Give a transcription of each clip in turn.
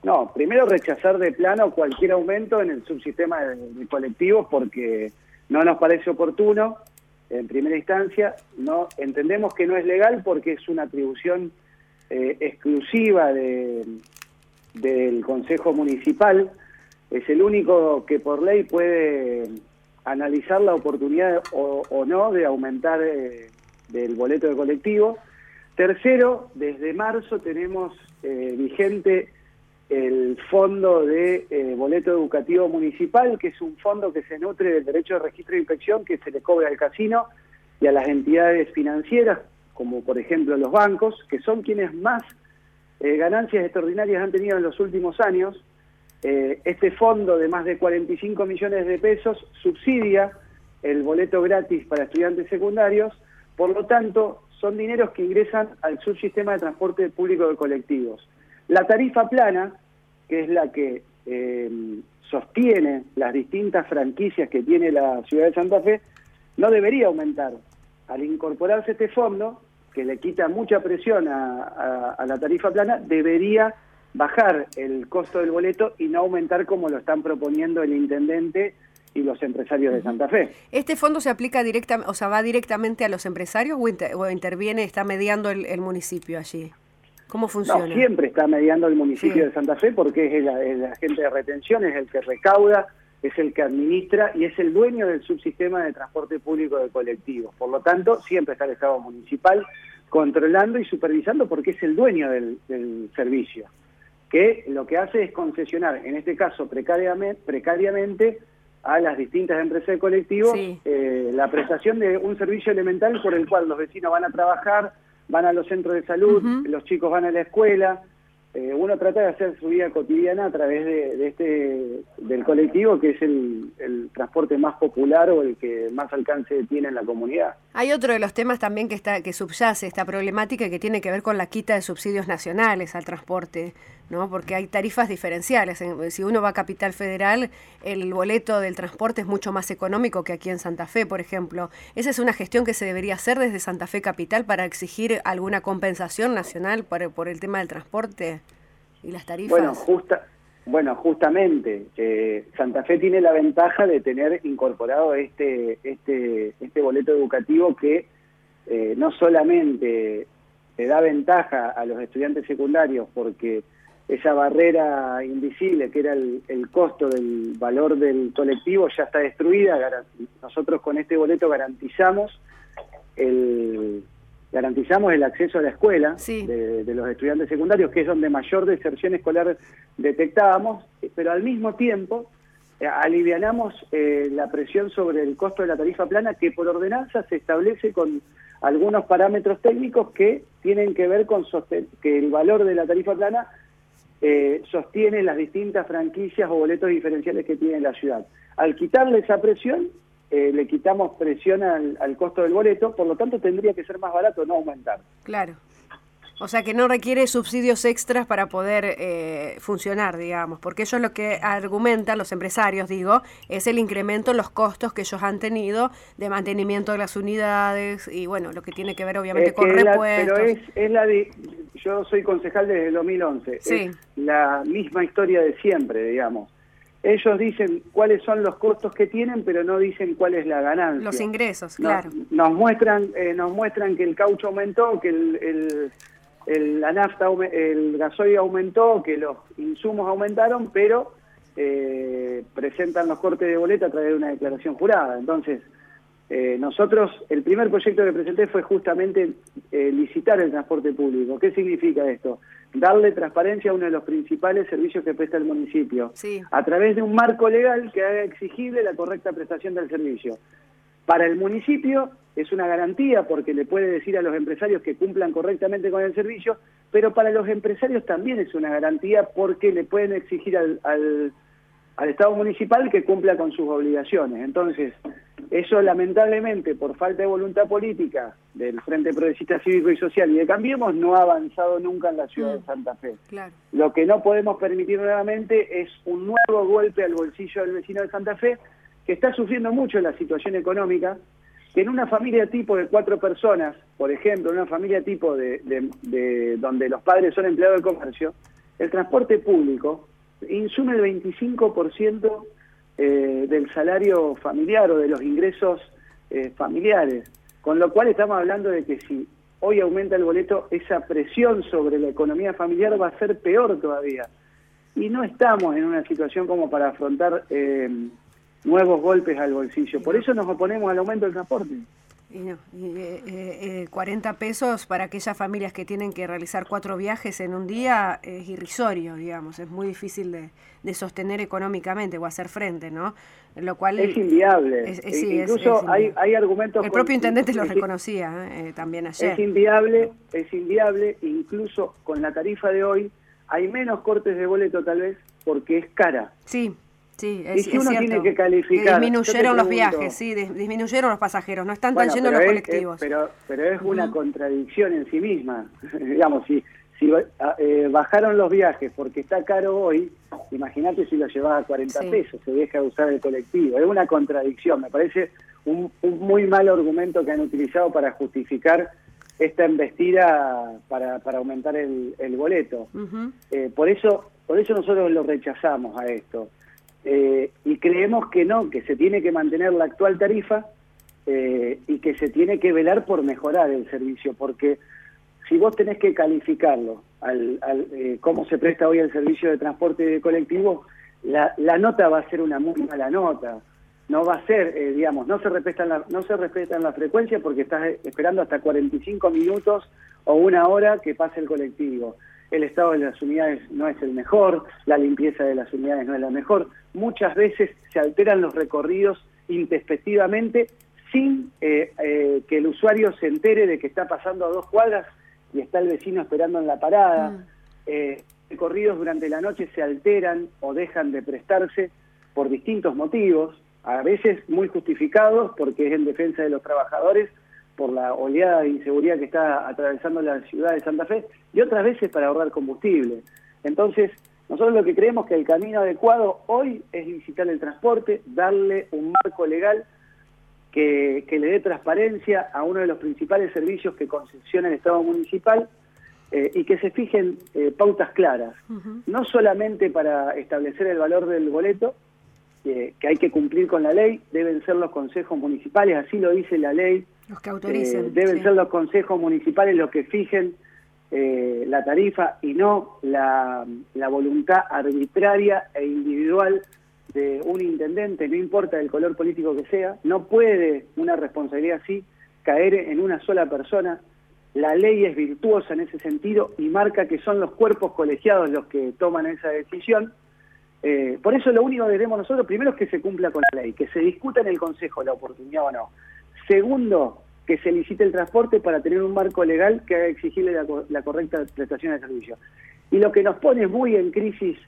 No, primero rechazar de plano cualquier aumento en el subsistema de colectivos porque no nos parece oportuno en primera instancia. No entendemos que no es legal porque es una atribución exclusiva del Consejo Municipal. Es el único que por ley puede analizar la oportunidad o no de aumentar del boleto de colectivo. Tercero, desde marzo tenemos vigente el fondo de boleto educativo municipal, que es un fondo que se nutre del derecho de registro e inspección que se le cobra al casino y a las entidades financieras, como por ejemplo los bancos, que son quienes más ganancias extraordinarias han tenido en los últimos años. Este fondo de más de 45 millones de pesos subsidia el boleto gratis para estudiantes secundarios, por lo tanto son dineros que ingresan al subsistema de transporte público de colectivos. La tarifa plana, que es la que sostiene las distintas franquicias que tiene la ciudad de Santa Fe, no debería aumentar. Al incorporarse este fondo, que le quita mucha presión a la tarifa plana, debería bajar el costo del boleto y no aumentar como lo están proponiendo el intendente y los empresarios de Santa Fe. ¿Este fondo se aplica directamente, o sea, va directamente a los empresarios o interviene, está mediando el municipio allí? ¿Cómo funciona? No, siempre está mediando el municipio de Santa Fe porque es el agente de retención, es el que recauda, es el que administra y es el dueño del subsistema de transporte público de colectivos. Por lo tanto, siempre está el Estado municipal controlando y supervisando porque es el dueño del servicio, que lo que hace es concesionar, en este caso precariamente, a las distintas empresas de colectivos la prestación de un servicio elemental por el cual los vecinos van a trabajar, van a los centros de salud, los chicos van a la escuela. Uno trata de hacer su vida cotidiana a través del colectivo, que es el transporte más popular o el que más alcance tiene en la comunidad. Hay otro de los temas también que subyace esta problemática que tiene que ver con la quita de subsidios nacionales al transporte, ¿no? Porque hay tarifas diferenciales. Si uno va a Capital Federal, el boleto del transporte es mucho más económico que aquí en Santa Fe, por ejemplo. ¿Esa es una gestión que se debería hacer desde Santa Fe Capital para exigir alguna compensación nacional por el tema del transporte y las tarifas? Bueno, justamente, Santa Fe tiene la ventaja de tener incorporado este boleto educativo que no solamente le da ventaja a los estudiantes secundarios porque esa barrera invisible que era el costo del valor del colectivo ya está destruida. Nosotros con este boleto garantizamos el acceso a la escuela de los estudiantes secundarios, que es donde mayor deserción escolar detectábamos, pero al mismo tiempo alivianamos la presión sobre el costo de la tarifa plana, que por ordenanza se establece con algunos parámetros técnicos que tienen que ver con que el valor de la tarifa plana sostiene las distintas franquicias o boletos diferenciales que tiene la ciudad. Al quitarle esa presión, le quitamos presión al costo del boleto, por lo tanto tendría que ser más barato, no aumentar. Claro. O sea que no requiere subsidios extras para poder funcionar, digamos, porque ellos lo que argumentan, los empresarios, digo, es el incremento en los costos que ellos han tenido de mantenimiento de las unidades y, bueno, lo que tiene que ver obviamente con repuestos. Pero yo soy concejal desde el 2011, es la misma historia de siempre, digamos. Ellos dicen cuáles son los costos que tienen, pero no dicen cuál es la ganancia. Los ingresos, claro. Nos muestran que el caucho aumentó, que la nafta, el gasoil aumentó, que los insumos aumentaron, pero presentan los cortes de boleta a través de una declaración jurada. Entonces, nosotros, el primer proyecto que presenté fue justamente licitar el transporte público. ¿Qué significa esto? Darle transparencia a uno de los principales servicios que presta el municipio, a través de un marco legal que haga exigible la correcta prestación del servicio. Para el municipio es una garantía porque le puede decir a los empresarios que cumplan correctamente con el servicio, pero para los empresarios también es una garantía porque le pueden exigir al Estado municipal que cumpla con sus obligaciones. Entonces, eso lamentablemente, por falta de voluntad política del Frente Progresista Cívico y Social y de Cambiemos, no ha avanzado nunca en la ciudad de Santa Fe. Claro. Lo que no podemos permitir nuevamente es un nuevo golpe al bolsillo del vecino de Santa Fe, que está sufriendo mucho la situación económica, que en una familia tipo de 4 personas, por ejemplo, en una familia tipo de donde los padres son empleados del comercio, El transporte público insume el 25% del salario familiar o de los ingresos familiares, con lo cual estamos hablando de que si hoy aumenta el boleto, esa presión sobre la economía familiar va a ser peor todavía. Y no estamos en una situación como para afrontar nuevos golpes al bolsillo. Por eso nos oponemos al aumento del transporte. 40 pesos para aquellas familias que tienen que realizar 4 viajes en un día es irrisorio, digamos, es muy difícil de sostener económicamente o hacer frente, ¿no? Lo cual es inviable. Incluso hay argumentos... El propio intendente lo reconocía también ayer. Es inviable, incluso con la tarifa de hoy hay menos cortes de boleto tal vez porque es cara. Sí. Sí, y si uno tiene que calificar... disminuyeron los viajes, sí, disminuyeron los pasajeros, no están tan llenos los colectivos. Pero es una contradicción en sí misma. Digamos, si bajaron los viajes porque está caro hoy, imagínate si lo llevaba a 40 pesos, se deja de usar el colectivo. Es una contradicción, me parece un muy mal argumento que han utilizado para justificar esta embestida para aumentar el boleto. Por eso nosotros lo rechazamos a esto. Y creemos que no, que se tiene que mantener la actual tarifa y que se tiene que velar por mejorar el servicio, porque si vos tenés que calificarlo cómo se presta hoy el servicio de transporte colectivo, la nota va a ser una muy mala nota. No va a ser, digamos, no se respetan la frecuencia porque estás esperando hasta 45 minutos o una hora que pase el colectivo. El estado de las unidades no es el mejor, la limpieza de las unidades no es la mejor. Muchas veces se alteran los recorridos intempestivamente sin que el usuario se entere de que está pasando a 2 cuadras y está el vecino esperando en la parada. Recorridos durante la noche se alteran o dejan de prestarse por distintos motivos, a veces muy justificados porque es en defensa de los trabajadores, por la oleada de inseguridad que está atravesando la ciudad de Santa Fe, y otras veces para ahorrar combustible. Entonces, nosotros lo que creemos que el camino adecuado hoy es licitar el transporte, darle un marco legal que le dé transparencia a uno de los principales servicios que concesiona el Estado municipal y que se fijen pautas claras, no solamente para establecer el valor del boleto, que hay que cumplir con la ley, deben ser los consejos municipales, así lo dice la ley. Los que autoricen. Deben ser los consejos municipales los que fijen la tarifa y no la voluntad arbitraria e individual de un intendente, no importa el color político que sea. No puede una responsabilidad así caer en una sola persona. La ley es virtuosa en ese sentido y marca que son los cuerpos colegiados los que toman esa decisión. Por eso lo único que queremos nosotros, primero, es que se cumpla con la ley, que se discuta en el Consejo la oportunidad o no. Segundo, que se licite el transporte para tener un marco legal que haga exigible la correcta prestación de servicio. Y lo que nos pone muy en crisis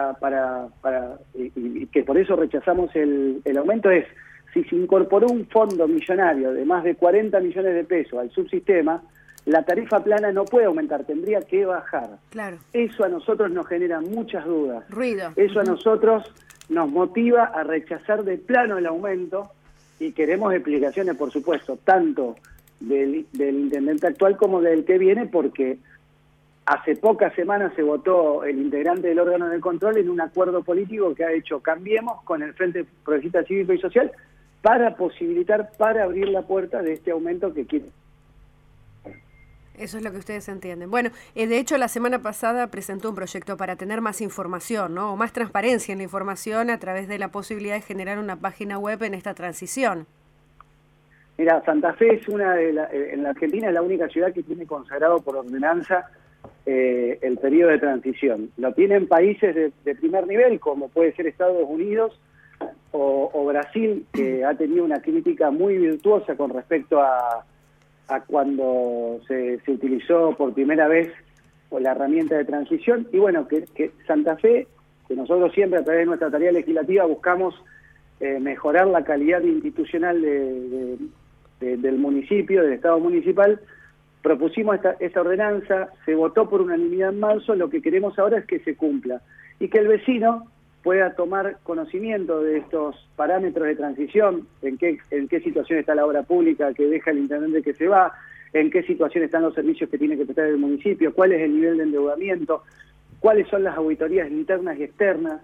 y que por eso rechazamos el aumento es, si se incorporó un fondo millonario de más de 40 millones de pesos al subsistema, la tarifa plana no puede aumentar, tendría que bajar. Claro. Eso a nosotros nos genera muchas dudas. Ruido. Eso a nosotros nos motiva a rechazar de plano el aumento y queremos explicaciones, por supuesto, tanto del intendente actual como del que viene, porque hace pocas semanas se votó el integrante del órgano de control en un acuerdo político que ha hecho Cambiemos con el Frente Progresista Cívico y Social para abrir la puerta de este aumento que quiere. Eso es lo que ustedes entienden. Bueno, de hecho la semana pasada presentó un proyecto para tener más información, ¿no? O más transparencia en la información a través de la posibilidad de generar una página web en esta transición. Mira, Santa Fe es en la Argentina es la única ciudad que tiene consagrado por ordenanza el periodo de transición. Lo tienen países de primer nivel, como puede ser Estados Unidos o Brasil, que ha tenido una crítica muy virtuosa con respecto a cuando se utilizó por primera vez la herramienta de transición. Y bueno, que Santa Fe, que nosotros siempre a través de nuestra tarea legislativa buscamos mejorar la calidad institucional del municipio, del Estado municipal, propusimos esta ordenanza, se votó por unanimidad en marzo. Lo que queremos ahora es que se cumpla y que el vecino pueda tomar conocimiento de estos parámetros de transición, en qué situación está la obra pública que deja el intendente que se va, en qué situación están los servicios que tiene que prestar el municipio, cuál es el nivel de endeudamiento, cuáles son las auditorías internas y externas,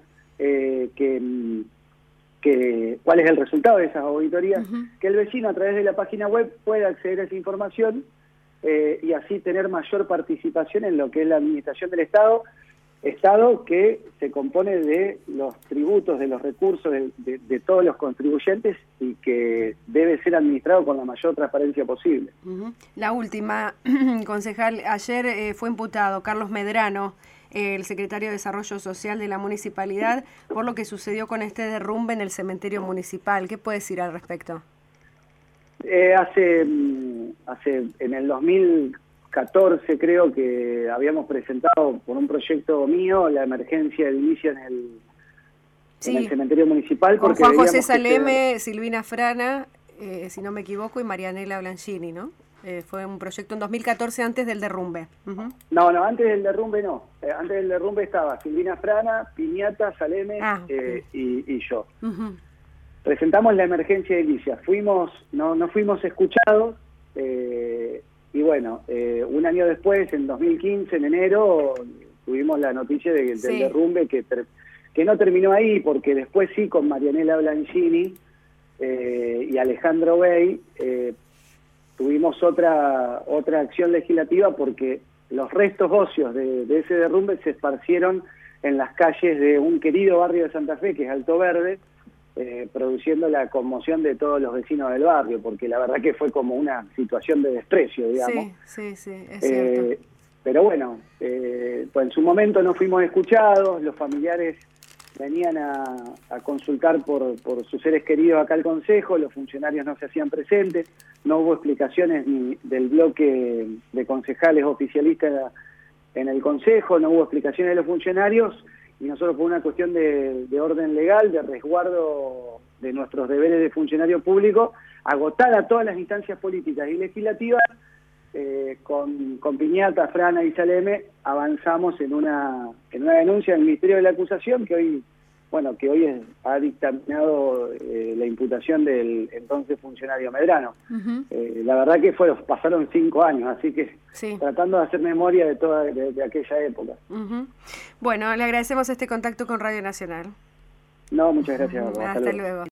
cuál es el resultado de esas auditorías, que el vecino a través de la página web pueda acceder a esa información y así tener mayor participación en lo que es la administración del Estado que se compone de los tributos, de los recursos de todos los contribuyentes y que debe ser administrado con la mayor transparencia posible. La última, concejal, ayer fue imputado Carlos Medrano, el secretario de Desarrollo Social de la Municipalidad, por lo que sucedió con este derrumbe en el cementerio municipal. ¿Qué puede decir al respecto? En el 2014 creo que habíamos presentado por un proyecto mío la emergencia edilicia en el cementerio municipal. Con Juan José Saleme, Silvina Frana, si no me equivoco, y Marianela Blanchini, ¿no? Fue un proyecto en 2014 antes del derrumbe. No, antes del derrumbe no. Antes del derrumbe estaba Silvina Frana, Piñata, Saleme y yo. Presentamos la emergencia edilicia. No fuimos escuchados y bueno, un año después, en 2015, en enero, tuvimos la noticia del derrumbe que no terminó ahí, porque después sí, con Marianela Blanchini y Alejandro Bey, tuvimos otra acción legislativa porque los restos óseos de ese derrumbe se esparcieron en las calles de un querido barrio de Santa Fe, que es Alto Verde, produciendo la conmoción de todos los vecinos del barrio, porque la verdad que fue como una situación de desprecio, digamos. Sí, es cierto. Pero bueno, pues en su momento no fuimos escuchados, los familiares venían a consultar por sus seres queridos acá al Consejo, los funcionarios no se hacían presentes, no hubo explicaciones ni del bloque de concejales oficialistas en el Consejo, no hubo explicaciones de los funcionarios, y nosotros por una cuestión de orden legal, de resguardo de nuestros deberes de funcionario público, agotar a todas las instancias políticas y legislativas, con Piñata, Frana y Saleme, avanzamos en una denuncia del Ministerio de la Acusación que hoy ha dictaminado la imputación del entonces funcionario Medrano. La verdad que pasaron 5 años, así que tratando de hacer memoria de aquella época. Bueno, le agradecemos este contacto con Radio Nacional. No, muchas gracias. Hasta luego.